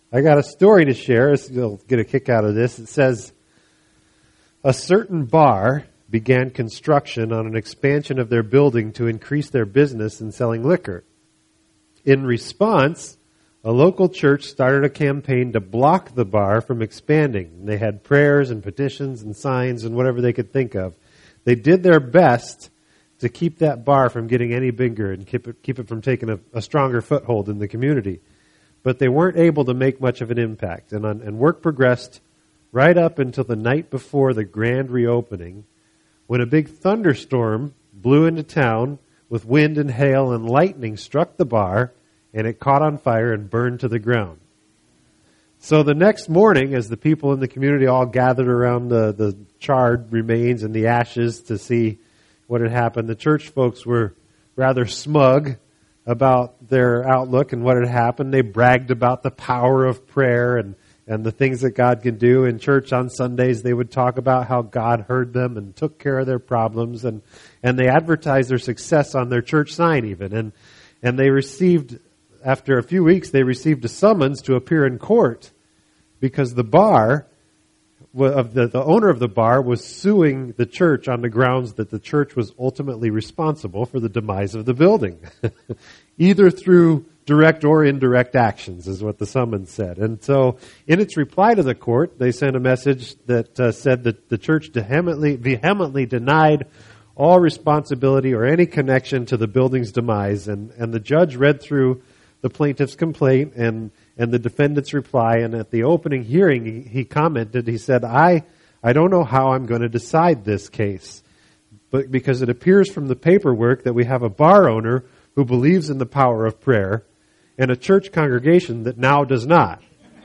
I got a story to share. You'll get a kick out of this. It says, a certain bar began construction on an expansion of their building to increase their business in selling liquor. In response, a local church started a campaign to block the bar from expanding. They had prayers and petitions and signs and whatever they could think of. They did their best to keep that bar from getting any bigger and keep it from taking a stronger foothold in the community. But they weren't able to make much of an impact. And work progressed right up until the night before the grand reopening, when a big thunderstorm blew into town with wind and hail and lightning struck the bar, and it caught on fire and burned to the ground. So the next morning, as the people in the community all gathered around the charred remains and the ashes to see what had happened, the church folks were rather smug about their outlook and what had happened. They bragged about the power of prayer and the things that God can do. In church on Sundays, they would talk about how God heard them and took care of their problems, and they advertised their success on their church sign even. And they received, after a few weeks, they received a summons to appear in court because the bar, the owner of the bar was suing the church on the grounds that the church was ultimately responsible for the demise of the building, either through direct or indirect actions, is what the summons said. And so in its reply to the court, they sent a message that said that the church vehemently denied all responsibility or any connection to the building's demise. And the judge read through the plaintiff's complaint and the defendant's reply. And at the opening hearing, he commented, he said, I don't know how I'm going to decide this case, but because it appears from the paperwork that we have a bar owner who believes in the power of prayer and a church congregation that now does not.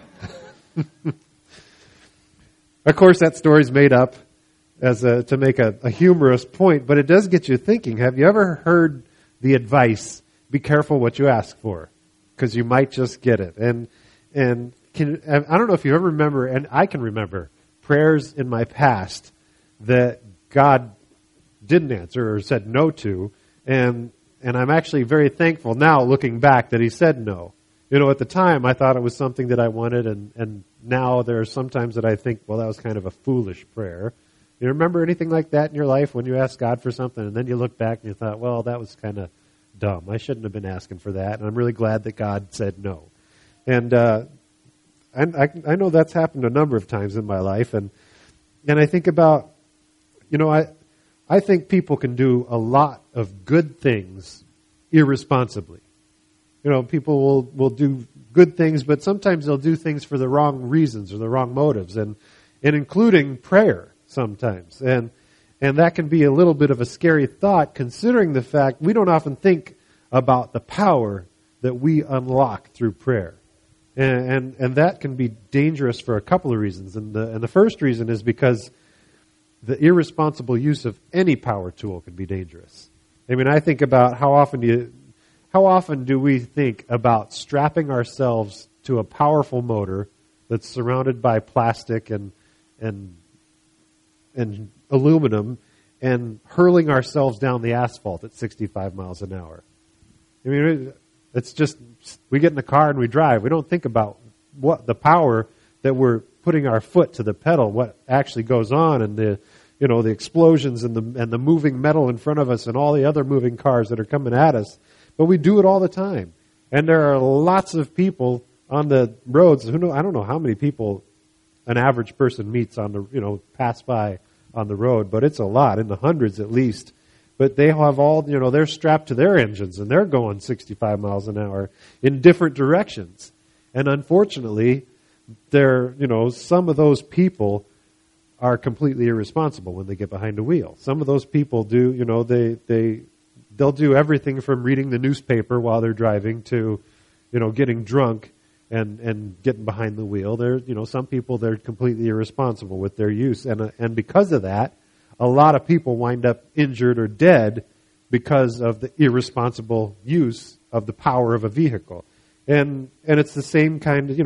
Of course, that story's made up to make a humorous point, but it does get you thinking. Have you ever heard the advice, be careful what you ask for, because you might just get it? And I don't know if you ever remember, and I can remember, prayers in my past that God didn't answer or said no to, and I'm actually very thankful now, looking back, that he said no. You know, at the time, I thought it was something that I wanted, and now there are some times that I think, well, that was kind of a foolish prayer. You remember anything like that in your life when you asked God for something, and then you look back and you thought, well, that was kind of dumb. I shouldn't have been asking for that, and I'm really glad that God said no. And I know that's happened a number of times in my life, and I think about, you know, I think people can do a lot of good things irresponsibly. You know, people will do good things, but sometimes they'll do things for the wrong reasons or the wrong motives, and including prayer sometimes. And that can be a little bit of a scary thought, considering the fact we don't often think about the power that we unlock through prayer. And that can be dangerous for a couple of reasons. And the first reason is because the irresponsible use of any power tool can be dangerous. I mean, I think about how often do we think about strapping ourselves to a powerful motor that's surrounded by plastic and aluminum and hurling ourselves down the asphalt at 65 miles an hour. I mean, it's just, we get in the car and we drive. We don't think about what the power that we're putting our foot to the pedal, what actually goes on, and the explosions and the moving metal in front of us and all the other moving cars that are coming at us. But we do it all the time. And there are lots of people on the roads. I don't know how many people an average person meets pass by on the road, but it's a lot, in the hundreds at least. But they have all, they're strapped to their engines and they're going 65 miles an hour in different directions. And unfortunately, some of those people are completely irresponsible when they get behind a wheel. Some of those people do, they'll do everything from reading the newspaper while they're driving to, getting drunk and getting behind the wheel. Some people, they're completely irresponsible with their use. And because of that, a lot of people wind up injured or dead because of the irresponsible use of the power of a vehicle. And it's the same kind of,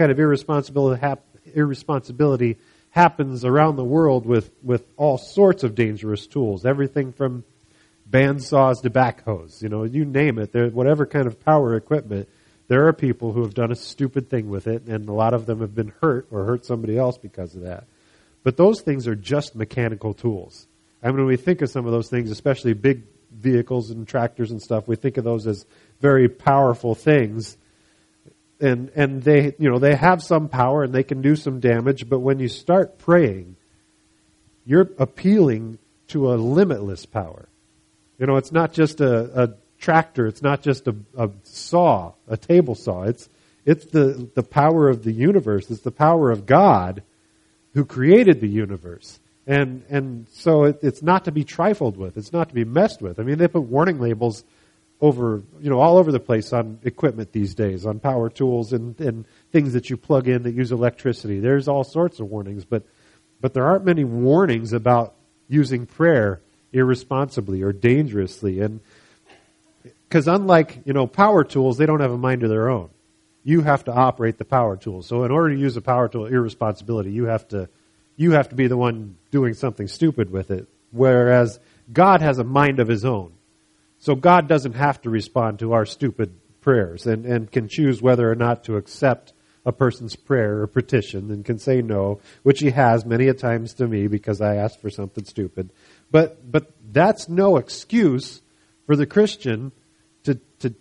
irresponsibility happens around the world with all sorts of dangerous tools. Everything from bandsaws to backhoes, you name it. Whatever kind of power equipment, There are people who have done a stupid thing with it, and a lot of them have been hurt or hurt somebody else because of that. But those things are just mechanical tools. I mean, when we think of some of those things, especially big vehicles and tractors and stuff, we think of those as very powerful things. And they, they have some power and they can do some damage, but when you start praying, you're appealing to a limitless power. It's not just a tractor, it's not just a saw, a table saw. It's the power of the universe. It's the power of God who created the universe. And so it's not to be trifled with. It's not to be messed with. I mean, they put warning labels over, all over the place on equipment these days, on power tools and things that you plug in that use electricity. There's all sorts of warnings, but there aren't many warnings about using prayer irresponsibly or dangerously. And because unlike, power tools, they don't have a mind of their own. You have to operate the power tool. So in order to use a power tool irresponsibility, you have to be the one doing something stupid with it. Whereas God has a mind of his own. So God doesn't have to respond to our stupid prayers and can choose whether or not to accept a person's prayer or petition and can say no, which he has many a times to me because I asked for something stupid. But that's no excuse for the Christian to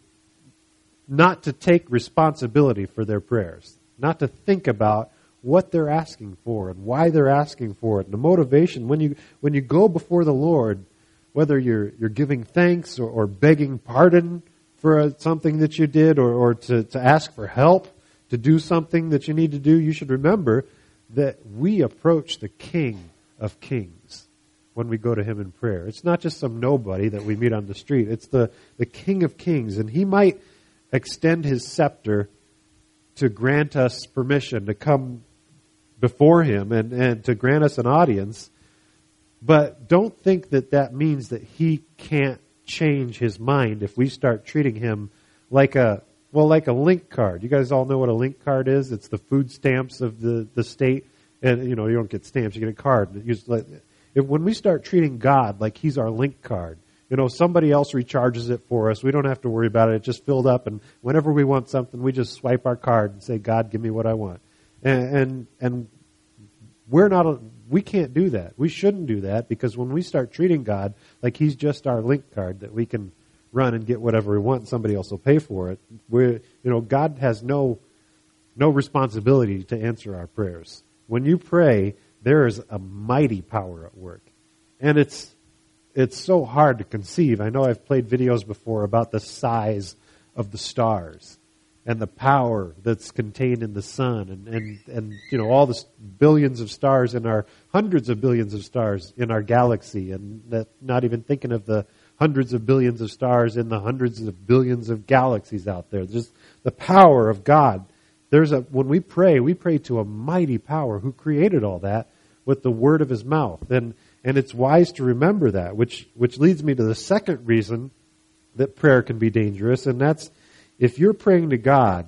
not to take responsibility for their prayers, not to think about what they're asking for and why they're asking for it. And the motivation, when you go before the Lord, whether you're giving thanks or begging pardon for something that you did or to ask for help to do something that you need to do, you should remember that we approach the King of Kings when we go to him in prayer. It's not just some nobody that we meet on the street. It's the King of Kings. And he might extend his scepter to grant us permission to come before him and to grant us an audience. But don't think that means that he can't change his mind if we start treating him like a link card. You guys all know what a link card is? It's the food stamps of the state. And, you don't get stamps, you get a card. When we start treating God like he's our link card, somebody else recharges it for us. We don't have to worry about it. It just filled up. And whenever we want something, we just swipe our card and say, God, give me what I want. And we can't do that. We shouldn't do that because when we start treating God like he's just our link card that we can run and get whatever we want and somebody else will pay for it, God has no responsibility to answer our prayers. When you pray, there is a mighty power at work. And it's so hard to conceive. I know I've played videos before about the size of the stars and the power that's contained in the sun and all the billions of stars in our hundreds of billions of stars in our galaxy, and that not even thinking of the hundreds of billions of stars in the hundreds of billions of galaxies out there. Just the power of God. When we pray to a mighty power who created all that with the word of his mouth. And it's wise to remember that, which leads me to the second reason that prayer can be dangerous, and that's if you're praying to God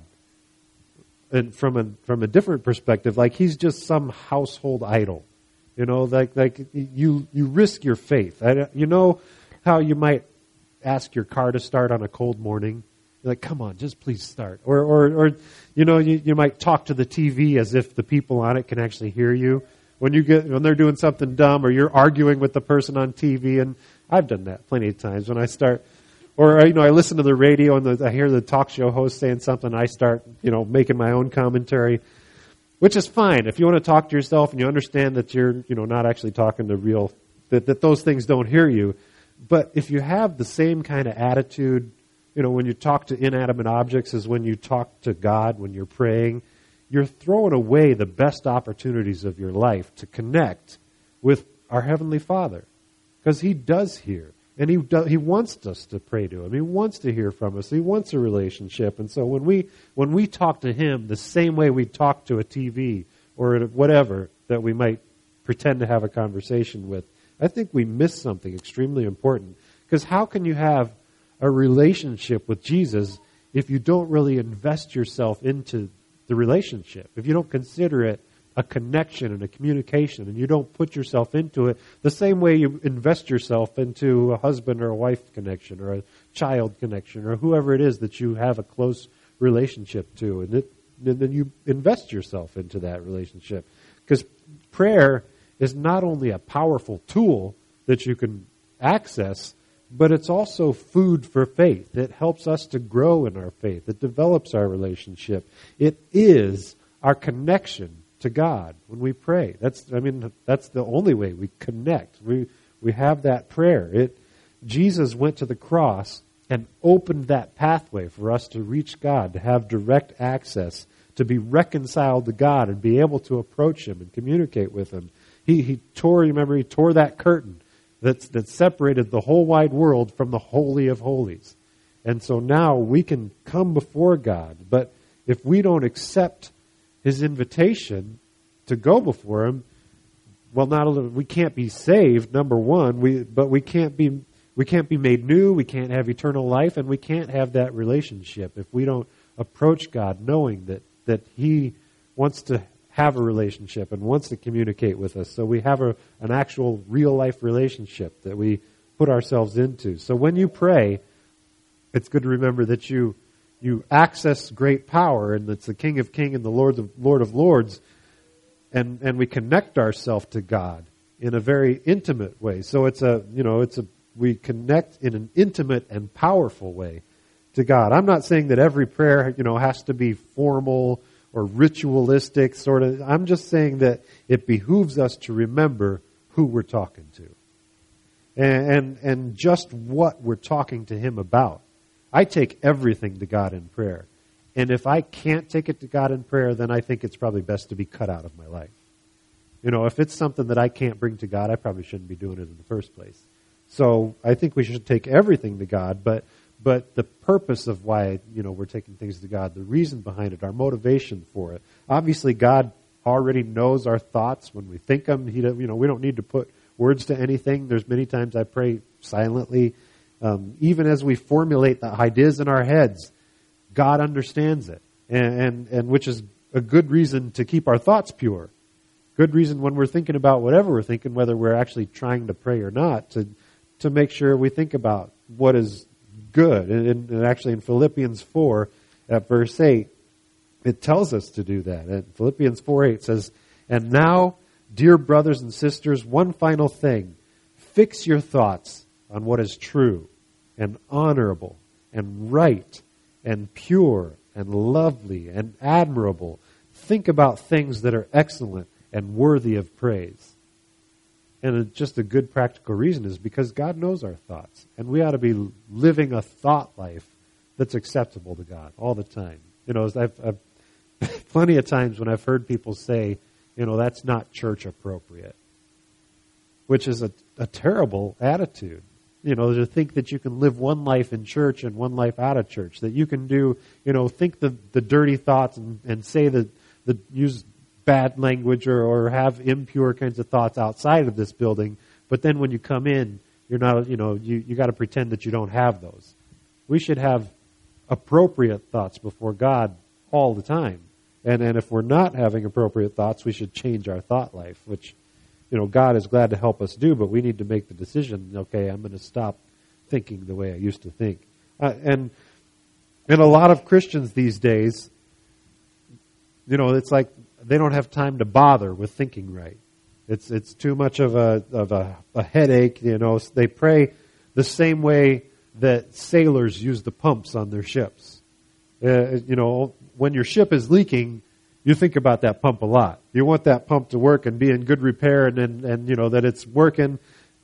and from a different perspective, like he's just some household idol. Like you risk your faith. You know how you might ask your car to start on a cold morning? You're like, come on, just please start. Or you might talk to the TV as if the people on it can actually hear you. When they're doing something dumb or you're arguing with the person on TV, and I've done that plenty of times when I start, or I listen to the radio and I hear the talk show host saying something, I start making my own commentary, which is fine if you want to talk to yourself and you understand that you're not actually talking to real, that those things don't hear you. But if you have the same kind of attitude, when you talk to inanimate objects as when you talk to God, when you're praying, you're throwing away the best opportunities of your life to connect with our Heavenly Father. Because he does hear. And he wants us to pray to him. He wants to hear from us. He wants a relationship. And so when we talk to him the same way we talk to a TV or whatever that we might pretend to have a conversation with, I think we miss something extremely important. Because how can you have a relationship with Jesus if you don't really invest yourself into the relationship? If you don't consider it a connection and a communication, and you don't put yourself into it the same way you invest yourself into a husband or a wife connection or a child connection or whoever it is that you have a close relationship to. And then you invest yourself into that relationship. Because prayer is not only a powerful tool that you can access, but it's also food for faith. It helps us to grow in our faith. It develops our relationship. It is our connection to God when we pray. That's the only way we connect. We have that prayer. Jesus went to the cross and opened that pathway for us to reach God, to have direct access, to be reconciled to God and be able to approach Him and communicate with Him. He tore that curtain that separated the whole wide world from the Holy of Holies. And so now we can come before God. But if we don't accept His invitation to go before Him, well, we can't be saved, number one, but we can't be made new, we can't have eternal life, and we can't have that relationship if we don't approach God knowing that He wants to have a relationship and wants to communicate with us. So we have an actual real-life relationship that we put ourselves into. So when you pray, it's good to remember that you access great power, and it's the King of Kings and the Lord of Lords, and we connect ourselves to God in a very intimate way. So we connect in an intimate and powerful way to God. I'm not saying that every prayer, has to be formal or ritualistic sort of. I'm just saying that it behooves us to remember who we're talking to and just what we're talking to Him about. I take everything to God in prayer. And if I can't take it to God in prayer, then I think it's probably best to be cut out of my life. If it's something that I can't bring to God, I probably shouldn't be doing it in the first place. So I think we should take everything to God, but the purpose of why, we're taking things to God, the reason behind it, our motivation for it. Obviously, God already knows our thoughts when we think them. We don't need to put words to anything. There's many times I pray silently. Even as we formulate the ideas in our heads, God understands it, and which is a good reason to keep our thoughts pure. Good reason when we're thinking about whatever we're thinking, whether we're actually trying to pray or not, to make sure we think about what is good. And actually in Philippians 4 at verse 8, it tells us to do that. And Philippians 4:8 says, "And now, dear brothers and sisters, one final thing. Fix your thoughts on what is true and honorable and right and pure and lovely and admirable. Think about things that are excellent and worthy of praise." And just a good practical reason is because God knows our thoughts. And we ought to be living a thought life that's acceptable to God all the time. I've plenty of times when I've heard people say, that's not church appropriate. Which is a terrible attitude. To think that you can live one life in church and one life out of church. That you can do, think the dirty thoughts and say use bad language or have impure kinds of thoughts outside of this building, but then when you come in, you're not, you got to pretend that you don't have those. We should have appropriate thoughts before God all the time. And if we're not having appropriate thoughts, we should change our thought life, which, God is glad to help us do, but we need to make the decision, okay, I'm going to stop thinking the way I used to think. And a lot of Christians these days, it's like they don't have time to bother with thinking right. It's too much of a headache. They pray the same way that sailors use the pumps on their ships. When your ship is leaking, you think about that pump a lot. You want that pump to work and be in good repair, and that it's working.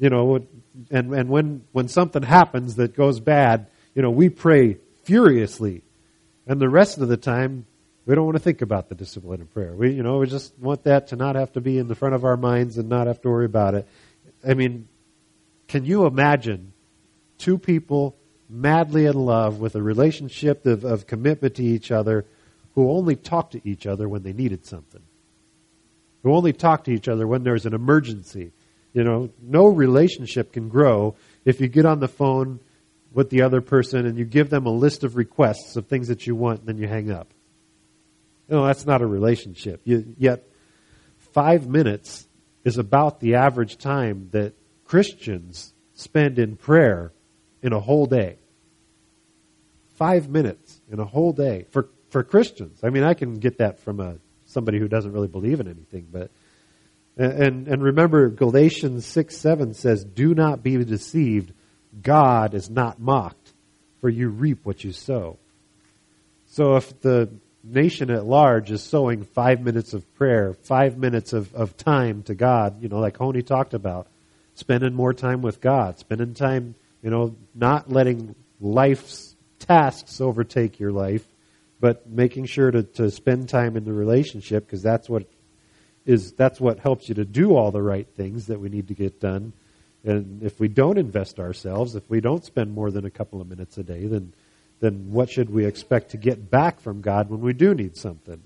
And when something happens that goes bad, we pray furiously, and the rest of the time, we don't want to think about the discipline of prayer. We just want that to not have to be in the front of our minds and not have to worry about it. I mean, can you imagine two people madly in love with a relationship of commitment to each other who only talk to each other when they needed something? Who only talk to each other when there's an emergency? No relationship can grow if you get on the phone with the other person and you give them a list of requests of things that you want and then you hang up. That's not a relationship. Yet 5 minutes is about the average time that Christians spend in prayer in a whole day. 5 minutes in a whole day for Christians. I mean, I can get that from somebody who doesn't really believe in anything, but and remember Galatians 6:7 says, "Do not be deceived. God is not mocked, for you reap what you sow." So if the nation at large is sowing 5 minutes of prayer, 5 minutes of time to God, like Honey talked about, spending more time with God, spending time, not letting life's tasks overtake your life, but making sure to spend time in the relationship, because that's what helps you to do all the right things that we need to get done. And if we don't invest ourselves, if we don't spend more than a couple of minutes a day, then what should we expect to get back from God when we do need something?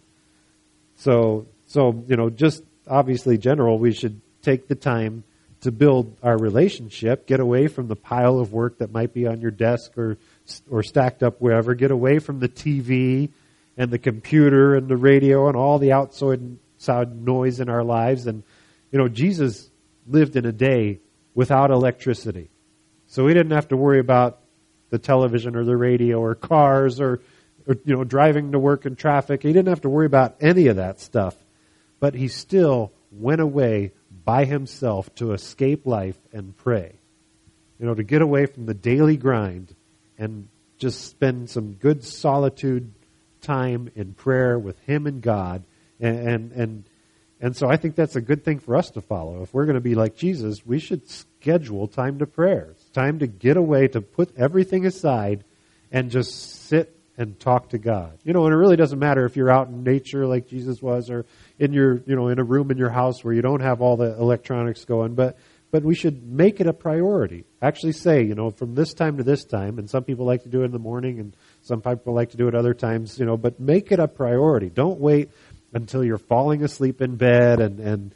So just obviously general, we should take the time to build our relationship, get away from the pile of work that might be on your desk or stacked up wherever, get away from the TV and the computer and the radio and all the outside noise in our lives. And, Jesus lived in a day without electricity. So he didn't have to worry about the television or the radio or cars or driving to work in traffic. He didn't have to worry about any of that stuff. But he still went away by himself to escape life and pray. To get away from the daily grind and just spend some good solitude time in prayer with him and God. And so I think that's a good thing for us to follow. If we're going to be like Jesus, we should schedule time to prayer. It's time to get away, to put everything aside and just sit and talk to God. And it really doesn't matter if you're out in nature like Jesus was, or in your, in a room in your house where you don't have all the electronics going, but we should make it a priority. Actually say, from this time to this time, and some people like to do it in the morning and some people like to do it other times, but make it a priority. Don't wait until you're falling asleep in bed and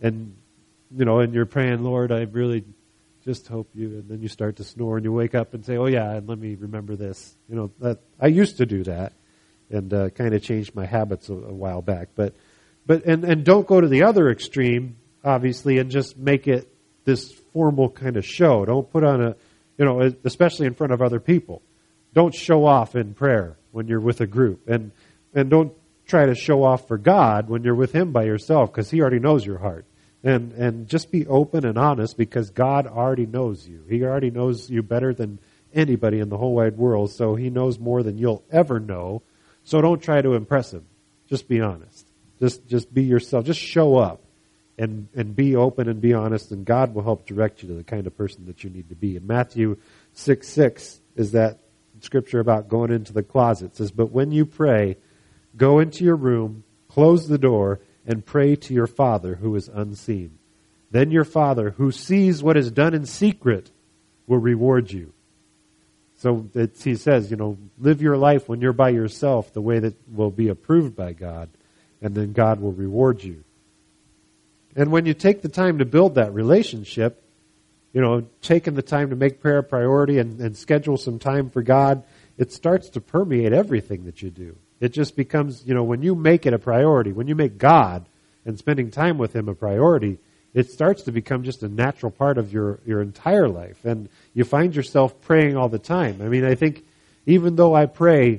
you're praying, Lord, I really just hope you, and then you start to snore and you wake up and say, oh yeah, and let me remember this. That I used to do that and kind of changed my habits a while back. But don't go to the other extreme, obviously, and just make it this formal kind of show. Don't put on especially in front of other people. Don't show off in prayer when you're with a group, and don't try to show off for God when you're with him by yourself, because he already knows your heart. And just be open and honest, because God already knows you. He already knows you better than anybody in the whole wide world, so he knows more than you'll ever know. So don't try to impress him. Just be honest. Just be yourself. Just show up and be open and be honest, and God will help direct you to the kind of person that you need to be. And Matthew 6:6 is that scripture about going into the closet. It says, "But when you pray, go into your room, close the door, and pray to your Father who is unseen. Then your Father who sees what is done in secret will reward you." So he says, live your life when you're by yourself the way that will be approved by God, and then God will reward you. And when you take the time to build that relationship, taking the time to make prayer a priority and schedule some time for God, it starts to permeate everything that you do. It just becomes, when you make it a priority, when you make God and spending time with him a priority, it starts to become just a natural part of your entire life. And you find yourself praying all the time. I mean, I think even though I pray,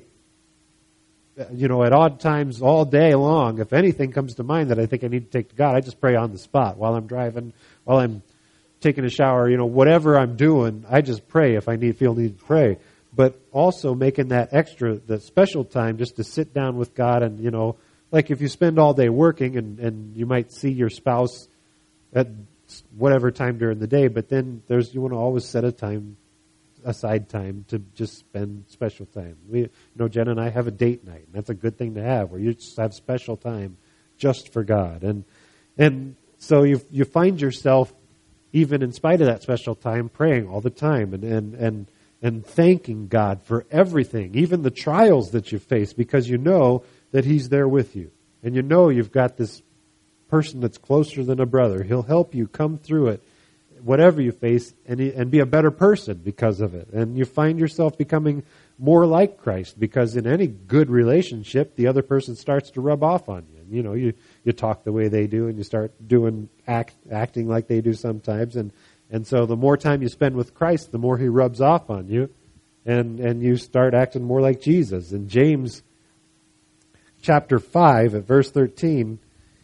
at odd times all day long, if anything comes to mind that I think I need to take to God, I just pray on the spot while I'm driving, while I'm taking a shower, whatever I'm doing, I just pray if I feel need to pray. But also making that special time just to sit down with God and, like if you spend all day working and you might see your spouse at whatever time during the day, but then you want to always set aside time to just spend special time. Jen and I have a date night, and that's a good thing to have, where you just have special time just for God. And so you find yourself, even in spite of that special time, praying all the time and thanking God for everything, even the trials that you face, because you know that he's there with you. And you've got this person that's closer than a brother. He'll help you come through it, whatever you face, and be a better person because of it. And you find yourself becoming more like Christ, because in any good relationship, the other person starts to rub off on you. You talk the way they do, and you start acting like they do sometimes. And so the more time you spend with Christ, the more he rubs off on you. and you start acting more like Jesus. In James chapter 5 at verse 13,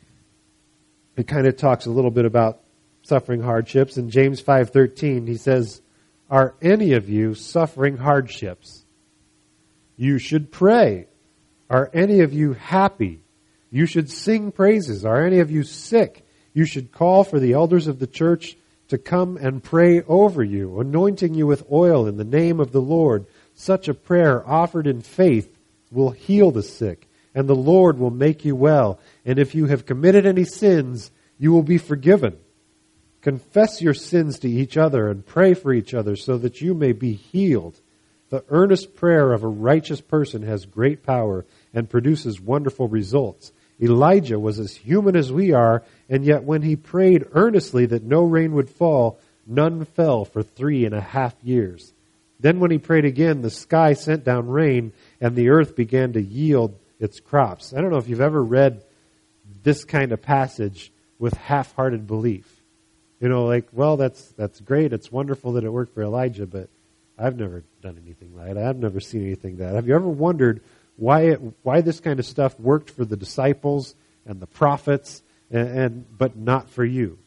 it kind of talks a little bit about suffering hardships. In James 5:13, he says, "Are any of you suffering hardships? You should pray. Are any of you happy? You should sing praises. Are any of you sick? You should call for the elders of the church to come and pray over you, anointing you with oil in the name of the Lord. Such a prayer offered in faith will heal the sick, and the Lord will make you well. And if you have committed any sins, you will be forgiven. Confess your sins to each other and pray for each other so that you may be healed. The earnest prayer of a righteous person has great power and produces wonderful results. Elijah was as human as we are, and yet when he prayed earnestly that no rain would fall, none fell for 3.5 years. Then when he prayed again, the sky sent down rain, and the earth began to yield its crops." I don't know if you've ever read this kind of passage with half-hearted belief. You know, like, well, that's great. It's wonderful that it worked for Elijah, but I've never done anything like that. I've never seen anything like that. Have you ever wondered why this kind of stuff worked for the disciples and the prophets, but not for you?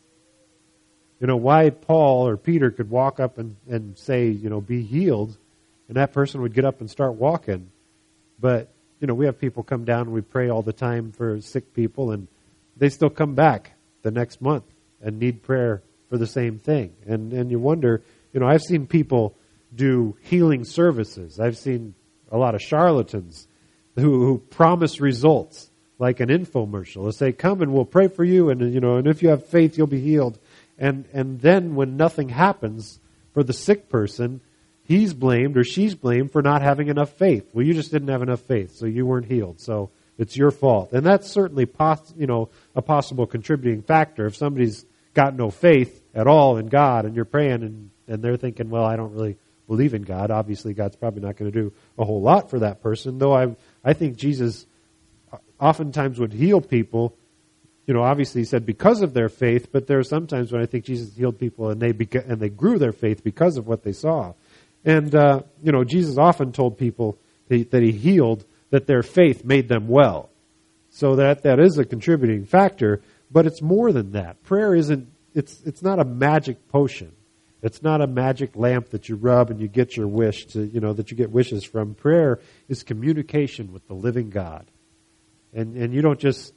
You know, why Paul or Peter could walk up and say, you know, be healed, and that person would get up and start walking. But, you know, we have people come down and we pray all the time for sick people, and they still come back the next month and need prayer for the same thing. And you wonder, you know, I've seen people do healing services. I've seen a lot of charlatans who promise results like an infomercial. They'll say, come and we'll pray for you, and you know, and if you have faith, you'll be healed. And then when nothing happens for the sick person, he's blamed or she's blamed for not having enough faith. Well, you just didn't have enough faith, so you weren't healed. So it's your fault. And that's certainly a possible contributing factor. If somebody's got no faith at all in God and you're praying and they're thinking, well, I don't really believe in God, obviously God's probably not going to do a whole lot for that person. Though I think Jesus oftentimes would heal people, you know, obviously he said because of their faith, but there are some times when I think Jesus healed people and they grew their faith because of what they saw. And, you know, Jesus often told people that he healed, that their faith made them well. So that is a contributing factor, but it's more than that. Prayer it's not a magic potion. It's not a magic lamp that you rub and you get your wish that you get wishes from. Prayer is communication with the living God. And you don't just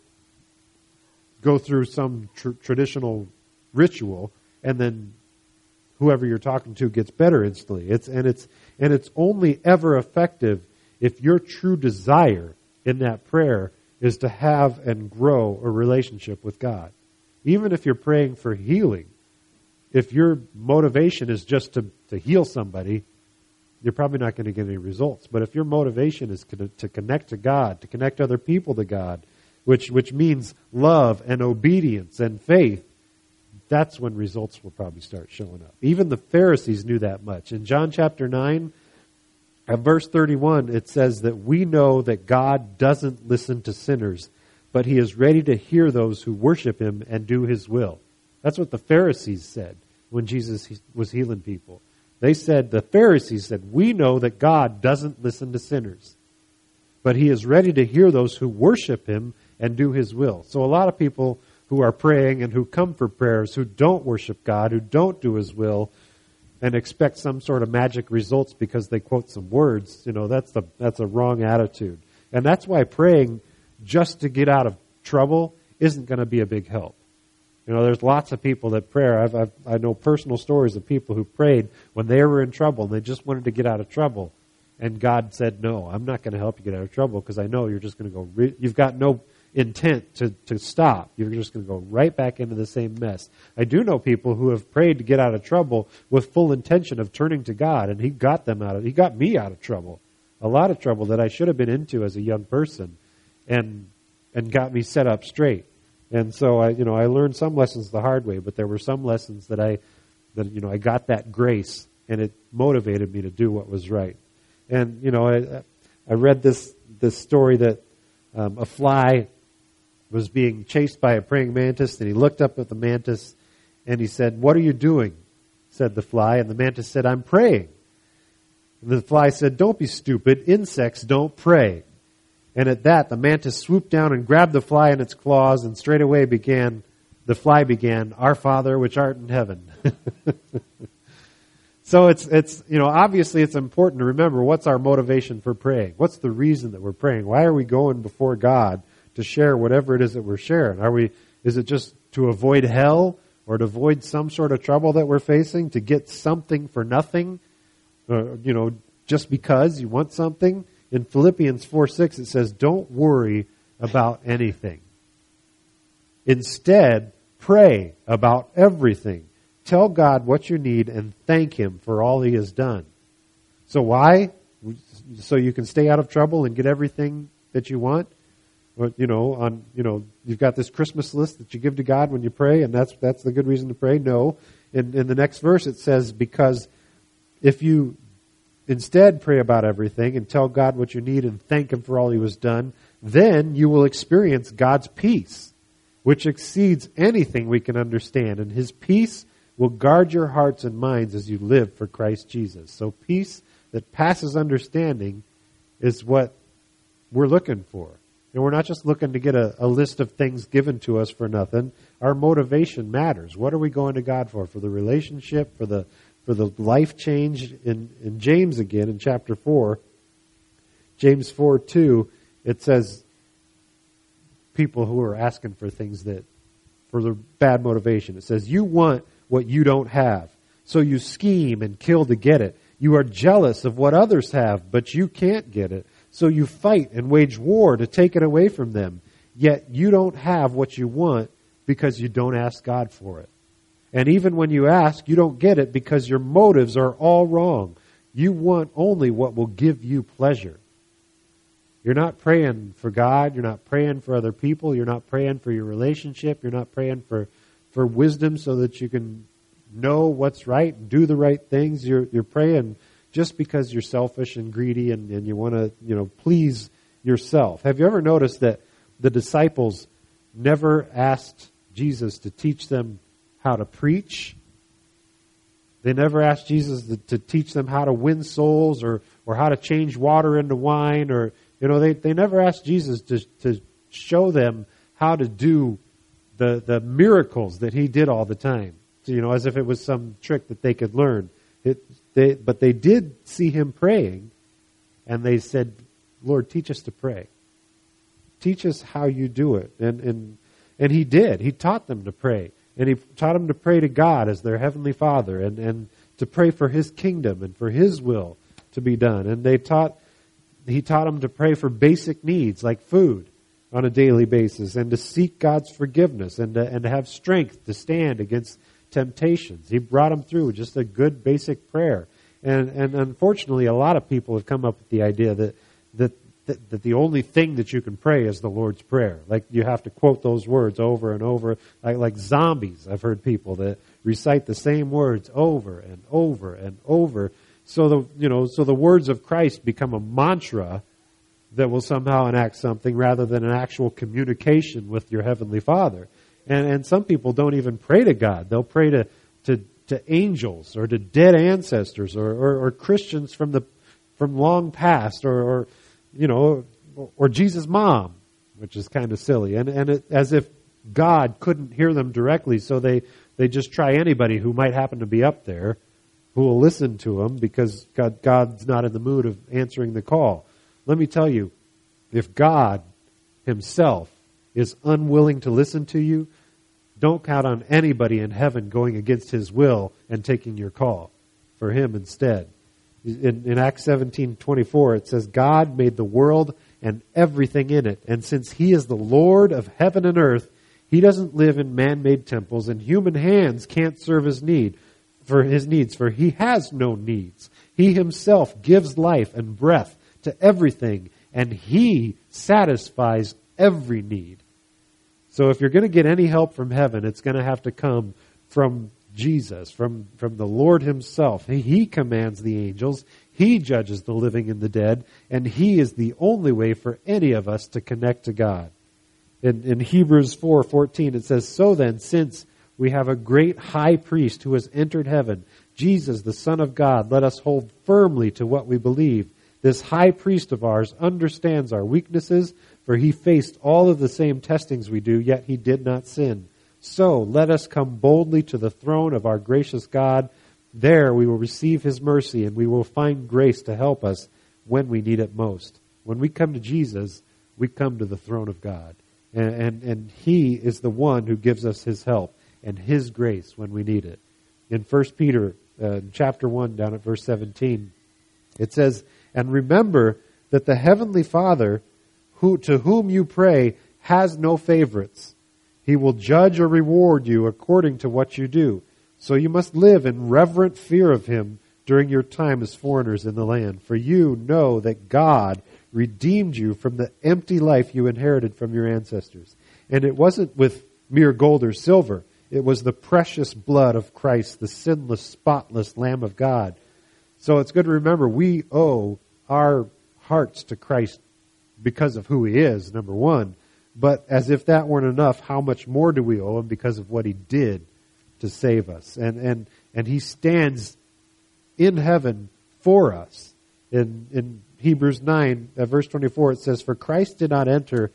go through some traditional ritual and then whoever you're talking to gets better instantly. It's only ever effective if your true desire in that prayer is to have and grow a relationship with God. Even if you're praying for healing, if your motivation is just to heal somebody, you're probably not going to get any results. But if your motivation is to connect to God, to connect other people to God, which means love and obedience and faith, that's when results will probably start showing up. Even the Pharisees knew that much. In John chapter 9, at verse 31, it says that we know that God doesn't listen to sinners, but he is ready to hear those who worship him and do his will. That's what the Pharisees said when Jesus was healing people. The Pharisees said, we know that God doesn't listen to sinners, but he is ready to hear those who worship him and do his will. So a lot of people who are praying and who come for prayers, who don't worship God, who don't do his will, and expect some sort of magic results because they quote some words, you know, that's a wrong attitude. And that's why praying just to get out of trouble isn't going to be a big help. You know, there's lots of people that pray. I know personal stories of people who prayed when they were in trouble and they just wanted to get out of trouble. And God said, no, I'm not going to help you get out of trouble because I know you're just going to go, you've got no intent to stop. You're just going to go right back into the same mess. I do know people who have prayed to get out of trouble with full intention of turning to God, and he got me out of trouble. A lot of trouble that I should have been into as a young person, and got me set up straight. And so I learned some lessons the hard way, but there were some lessons that I got that grace, and it motivated me to do what was right. And I read this story that a fly was being chased by a praying mantis, and he looked up at the mantis and he said, "What are you doing?" said the fly, and the mantis said, "I'm praying." And the fly said, "Don't be stupid. Insects don't pray." And at that, the mantis swooped down and grabbed the fly in its claws, and straightway the fly began, "Our Father which art in heaven." So it's obviously it's important to remember what's our motivation for praying. What's the reason that we're praying? Why are we going before God to share whatever it is that we're sharing? Is it just to avoid hell or to avoid some sort of trouble that we're facing, to get something for nothing? Just because you want something? In Philippians 4:6 it says, "Don't worry about anything. Instead, pray about everything. Tell God what you need and thank Him for all He has done." So why? So you can stay out of trouble and get everything that you want? You've got this Christmas list that you give to God when you pray, and that's the good reason to pray? No. In the next verse it says, because if you instead pray about everything and tell God what you need and thank Him for all He has done, then you will experience God's peace, which exceeds anything we can understand. And His peace will guard your hearts and minds as you live for Christ Jesus. So peace that passes understanding is what we're looking for. And we're not just looking to get a list of things given to us for nothing. Our motivation matters. What are we going to God for? For the relationship, for the life change? In James again, in chapter 4, James 4:2, it says people who are asking for things for the bad motivation. It says, "You want what you don't have, so you scheme and kill to get it. You are jealous of what others have, but you can't get it. So you fight and wage war to take it away from them. Yet you don't have what you want because you don't ask God for it. And even when you ask, you don't get it because your motives are all wrong. You want only what will give you pleasure." You're not praying for God. You're not praying for other people. You're not praying for your relationship. You're not praying for wisdom so that you can know what's right and do the right things. You're praying just because you're selfish and greedy and you want to, please yourself. Have you ever noticed that the disciples never asked Jesus to teach them how to preach? They never asked Jesus to teach them how to win souls or how to change water into wine, or they never asked Jesus to show them how to do the miracles that He did all the time. So, as if it was some trick that they could learn. But they did see Him praying, and they said, "Lord, teach us to pray. Teach us how you do it." And He did. He taught them to pray. And He taught them to pray to God as their Heavenly Father and to pray for His kingdom and for His will to be done. And He taught them to pray for basic needs like food on a daily basis, and to seek God's forgiveness and to have strength to stand against temptations. He brought them through just a good basic prayer. And unfortunately, a lot of people have come up with the idea that the only thing that you can pray is the Lord's Prayer. Like you have to quote those words over and over, like zombies. I've heard people that recite the same words over and over and over. So the words of Christ become a mantra that will somehow enact something rather than an actual communication with your Heavenly Father. And some people don't even pray to God. They'll pray to angels or to dead ancestors or Christians from long past or Jesus' mom, which is kind of silly. And as if God couldn't hear them directly, so they just try anybody who might happen to be up there who will listen to them because God's not in the mood of answering the call. Let me tell you, if God Himself is unwilling to listen to you, don't count on anybody in heaven going against His will and taking your call for Him instead. In Acts 17:24, it says, "God made the world and everything in it, and since He is the Lord of heaven and earth, He doesn't live in man-made temples, and human hands can't serve His needs, for He has no needs. He Himself gives life and breath to everything, and He satisfies every need." So if you're going to get any help from heaven, it's going to have to come from Jesus, from the Lord Himself. He commands the angels. He judges the living and the dead. And He is the only way for any of us to connect to God. In Hebrews 4:14, it says, "So then, since we have a great high priest who has entered heaven, Jesus, the Son of God, let us hold firmly to what we believe. This high priest of ours understands our weaknesses, for he faced all of the same testings we do, yet he did not sin. So let us come boldly to the throne of our gracious God. There we will receive his mercy, and we will find grace to help us when we need it most. When we come to Jesus, we come to the throne of God. And he is the one who gives us his help and his grace when we need it. In 1 Peter chapter 1, down at verse 17, it says, "And remember that the heavenly Father, to whom you pray, has no favorites. He will judge or reward you according to what you do. So you must live in reverent fear of him during your time as foreigners in the land. For you know that God redeemed you from the empty life you inherited from your ancestors. And it wasn't with mere gold or silver. It was the precious blood of Christ, the sinless, spotless Lamb of God." So it's good to remember we owe our hearts to Christ because of who he is, number one. But as if that weren't enough, how much more do we owe him because of what he did to save us? And he stands in heaven for us. In Hebrews 9, verse 24, it says, "For Christ did not enter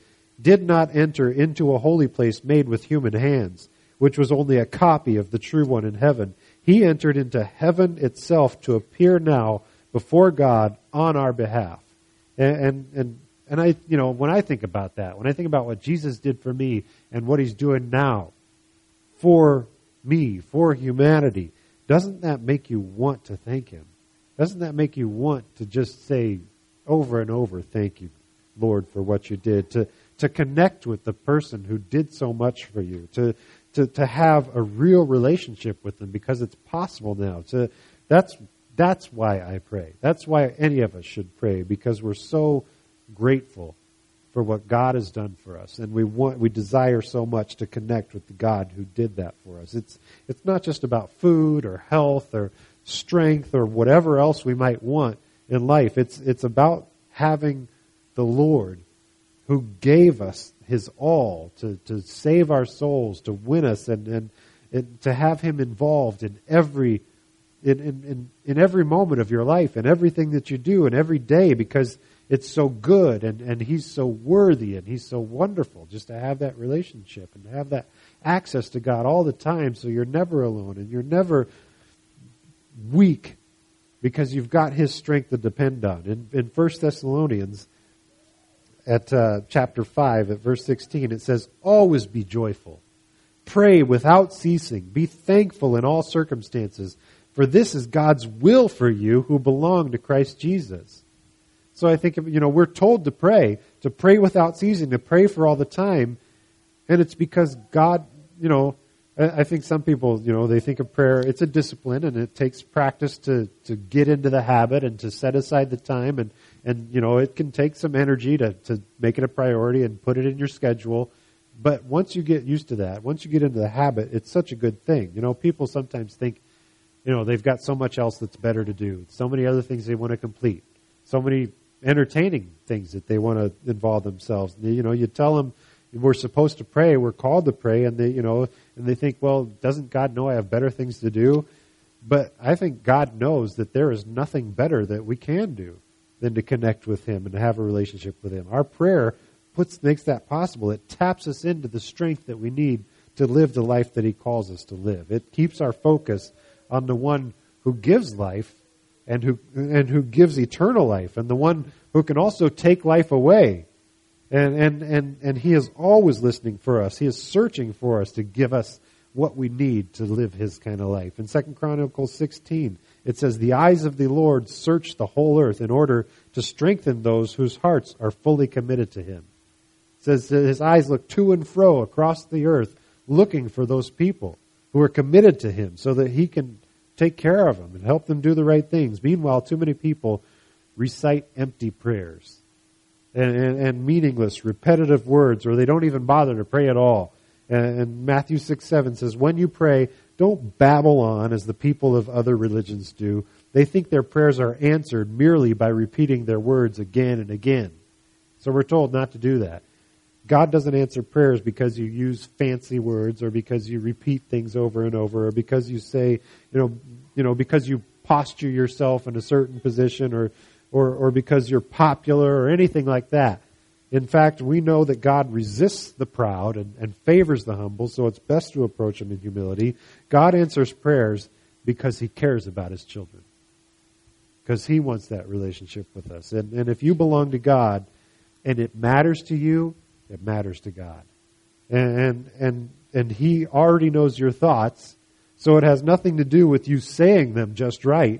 into a holy place made with human hands, which was only a copy of the true one in heaven. He entered into heaven itself to appear now before God on our behalf." And I, when I think about that, when I think about what Jesus did for me and what he's doing now for me, for humanity, doesn't that make you want to thank him? Doesn't that make you want to just say over and over, "Thank you, Lord, for what you did," to connect with the person who did so much for you, to have a real relationship with them, because it's possible now. That's why I pray. That's why any of us should pray, because we're so grateful for what God has done for us, and we desire so much to connect with the God who did that for us. It's not just about food or health or strength or whatever else we might want in life. It's about having the Lord who gave us his all to save our souls, to win us, and to have him involved in every moment of your life and everything that you do and every day, because it's so good and he's so worthy and he's so wonderful, just to have that relationship and have that access to God all the time, so you're never alone and you're never weak, because you've got his strength to depend on. In 1 Thessalonians at chapter 5 at verse 16, it says, "Always be joyful. Pray without ceasing. Be thankful in all circumstances, for this is God's will for you who belong to Christ Jesus." So I think, we're told to pray without ceasing, to pray for all the time. And it's because God, I think some people, they think of prayer, it's a discipline, and it takes practice to get into the habit and to set aside the time. And it can take some energy to make it a priority and put it in your schedule. But once you get used to that, once you get into the habit, it's such a good thing. People sometimes think, they've got so much else that's better to do. So many other things they want to complete. So many entertaining things that they want to involve themselves. You tell them we're supposed to pray, we're called to pray, and they think, well, doesn't God know I have better things to do? But I think God knows that there is nothing better that we can do than to connect with him and to have a relationship with him. Our prayer makes that possible. It taps us into the strength that we need to live the life that he calls us to live. It keeps our focus on the one who gives life and who gives eternal life, and the one who can also take life away. And he is always listening for us. He is searching for us to give us what we need to live his kind of life. In 2 Chronicles 16, it says, "The eyes of the Lord search the whole earth in order to strengthen those whose hearts are fully committed to him." It says that his eyes look to and fro across the earth, looking for those people who are committed to him, so that he can take care of them and help them do the right things. Meanwhile, too many people recite empty prayers and meaningless, repetitive words, or they don't even bother to pray at all. And Matthew 6:7 says, "When you pray, don't babble on as the people of other religions do. They think their prayers are answered merely by repeating their words again and again." So we're told not to do that. God doesn't answer prayers because you use fancy words or because you repeat things over and over or because you say, because you posture yourself in a certain position or because you're popular or anything like that. In fact, we know that God resists the proud and favors the humble, so it's best to approach Him in humility. God answers prayers because He cares about His children. Because He wants that relationship with us. And if you belong to God and it matters to you, it matters to God. And He already knows your thoughts, so it has nothing to do with you saying them just right.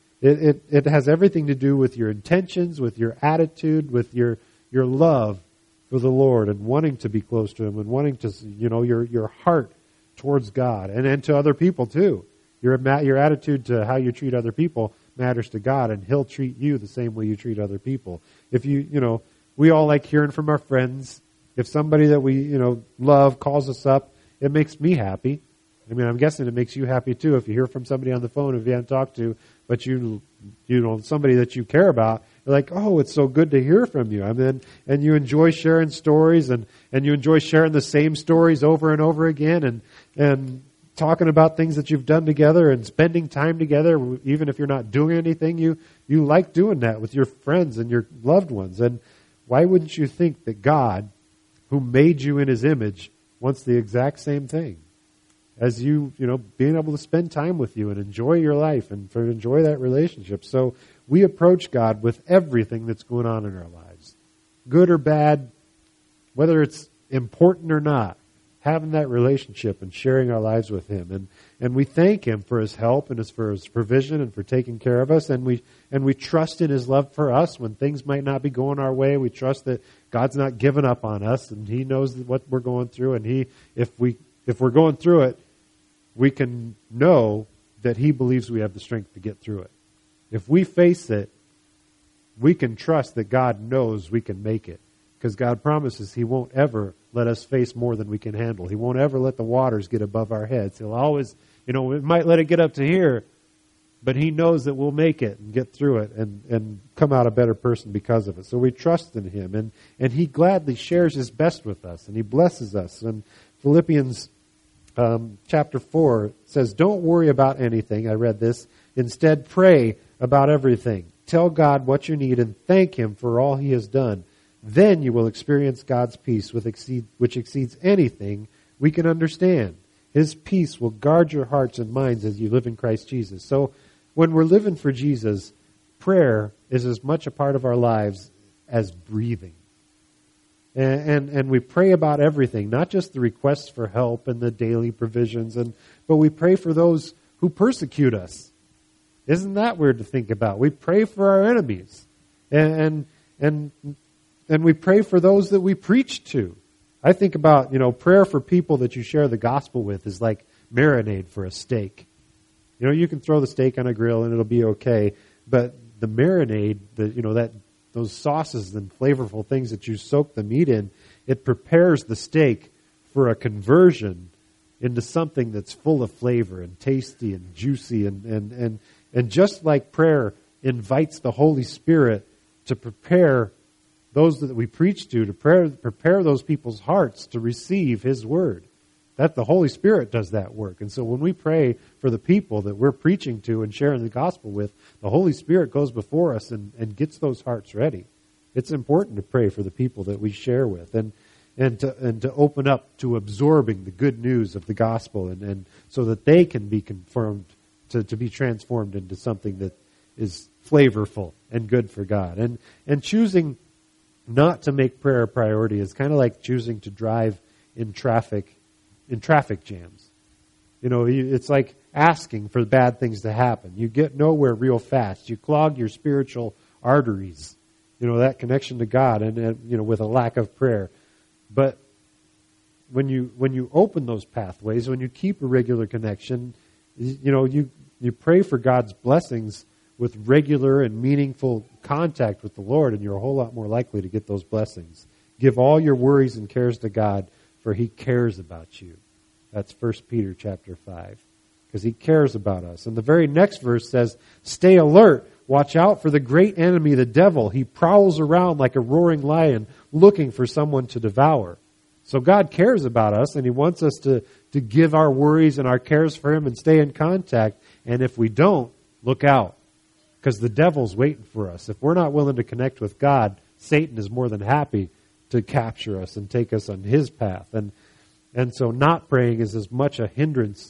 It has everything to do with your intentions, with your attitude, with your love for the Lord and wanting to be close to Him and wanting to, your heart towards God and to other people too. Your attitude to how you treat other people matters to God, and He'll treat you the same way you treat other people. If we all like hearing from our friends. If somebody that we, love calls us up, it makes me happy. I mean, I'm guessing it makes you happy too if you hear from somebody on the phone if you haven't talked to, but somebody that you care about. You're like, oh, it's so good to hear from you. I mean, and you enjoy sharing stories and you enjoy sharing the same stories over and over again and talking about things that you've done together and spending time together, even if you're not doing anything. You like doing that with your friends and your loved ones. And why wouldn't you think that God, who made you in His image, wants the exact same thing as you, being able to spend time with you and enjoy your life and enjoy that relationship. So we approach God with everything that's going on in our lives, good or bad, whether it's important or not, having that relationship and sharing our lives with Him. And we thank Him for His help and for His provision and for taking care of us. And we trust in His love for us when things might not be going our way. We trust that God's not given up on us and He knows what we're going through. And if we're going through it, we can know that He believes we have the strength to get through it. If we face it, we can trust that God knows we can make it. Because God promises He won't ever let us face more than we can handle. He won't ever let the waters get above our heads. He'll always, it might let it get up to here, but He knows that we'll make it and get through it and come out a better person because of it. So we trust in Him. And He gladly shares His best with us. And He blesses us. And Philippians chapter 4 says, don't worry about anything. I read this. Instead, pray about everything. Tell God what you need and thank Him for all He has done. Then you will experience God's peace, which exceeds anything we can understand. His peace will guard your hearts and minds as you live in Christ Jesus. So when we're living for Jesus, prayer is as much a part of our lives as breathing. And we pray about everything, not just the requests for help and the daily provisions, but we pray for those who persecute us. Isn't that weird to think about? We pray for our enemies. And we pray for those that we preach to. I think about, prayer for people that you share the gospel with is like marinade for a steak. You can throw the steak on a grill and it'll be okay, but the marinade, those sauces and flavorful things that you soak the meat in, it prepares the steak for a conversion into something that's full of flavor and tasty and juicy and just like prayer invites the Holy Spirit to prepare those that we preach to prepare those people's hearts to receive His word. That the Holy Spirit does that work. And so when we pray for the people that we're preaching to and sharing the gospel with, the Holy Spirit goes before us and gets those hearts ready. It's important to pray for the people that we share with and to open up to absorbing the good news of the gospel and so that they can be confirmed to be transformed into something that is flavorful and good for God. And choosing not to make prayer a priority is kind of like choosing to drive in traffic jams. It's like asking for bad things to happen. You get nowhere real fast. You clog your spiritual arteries, that connection to God and with a lack of prayer. But when you open those pathways, when you keep a regular connection, you pray for God's blessings with regular and meaningful contact with the Lord, and you're a whole lot more likely to get those blessings. Give all your worries and cares to God, for He cares about you. That's 1 Peter chapter 5. Because He cares about us. And the very next verse says, stay alert. Watch out for the great enemy, the devil. He prowls around like a roaring lion, looking for someone to devour. So God cares about us, and He wants us to give our worries and our cares for Him and stay in contact. And if we don't, look out, because the devil's waiting for us. If we're not willing to connect with God, Satan is more than happy to capture us and take us on his path. And so not praying is as much a hindrance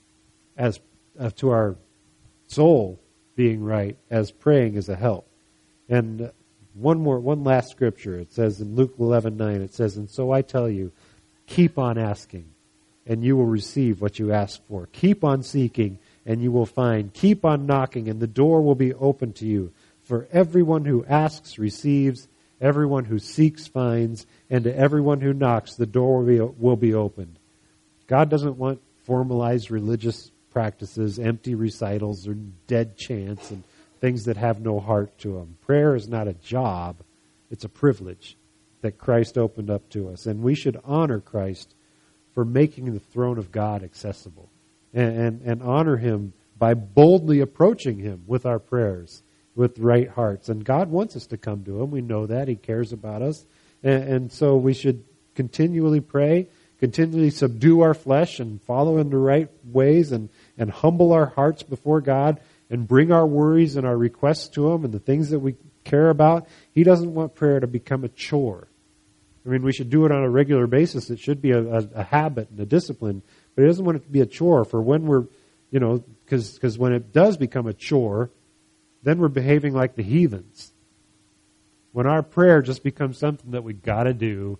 as to our soul being right as praying is a help. And one last scripture. It says in Luke 11:9, it says, "And so I tell you, keep on asking, and you will receive what you ask for. Keep on seeking, and you will find. Keep on knocking, and the door will be open to you. For everyone who asks receives, everyone who seeks finds, and to everyone who knocks, the door will be opened." God doesn't want formalized religious practices, empty recitals, or dead chants, and things that have no heart to them. Prayer is not a job. It's a privilege that Christ opened up to us. And we should honor Christ for making the throne of God accessible. And honor Him by boldly approaching Him with our prayers, with right hearts. And God wants us to come to Him. We know that. He cares about us. And so we should continually pray, continually subdue our flesh and follow in the right ways and humble our hearts before God and bring our worries and our requests to Him and the things that we care about. He doesn't want prayer to become a chore. I mean, we should do it on a regular basis. It should be a habit and a discipline, but He doesn't want it to be a chore for when we're, because when it does become a chore, then we're behaving like the heathens. When our prayer just becomes something that we got to do.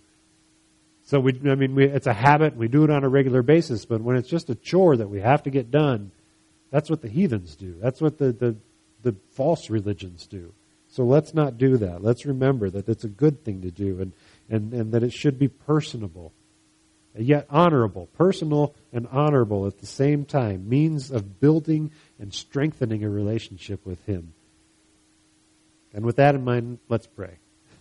So it's a habit. We do it on a regular basis. But when it's just a chore that we have to get done, that's what the heathens do. That's what the false religions do. So let's not do that. Let's remember that it's a good thing to do, and that it should be personable, yet honorable. Personal and honorable at the same time. Means of building and strengthening a relationship with Him. And with that in mind, let's pray.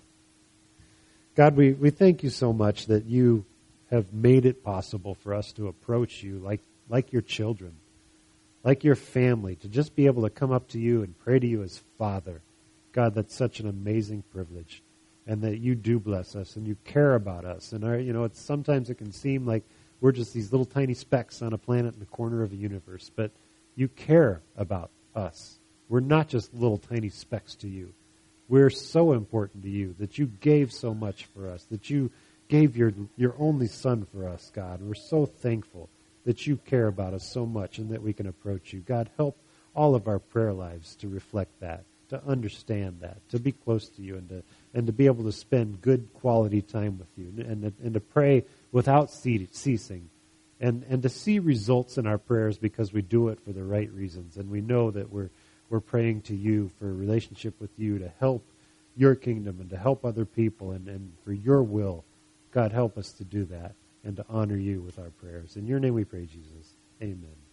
God, we thank You so much that You have made it possible for us to approach You like Your children, like Your family, to just be able to come up to You and pray to You as Father. God, that's such an amazing privilege, and that You do bless us and You care about us. And sometimes it can seem like we're just these little tiny specks on a planet in the corner of the universe, but You care about us. We're not just little tiny specks to You. We're so important to You that You gave so much for us, that You gave Your only Son for us, God. We're so thankful that You care about us so much and that we can approach You. God, help all of our prayer lives to reflect that, to understand that, to be close to You, and to be able to spend good quality time with You, and to pray without ceasing, and to see results in our prayers because we do it for the right reasons, and we know that we're praying to You for a relationship with You to help Your kingdom and to help other people and for Your will. God, help us to do that and to honor You with our prayers. In Your name we pray, Jesus. Amen.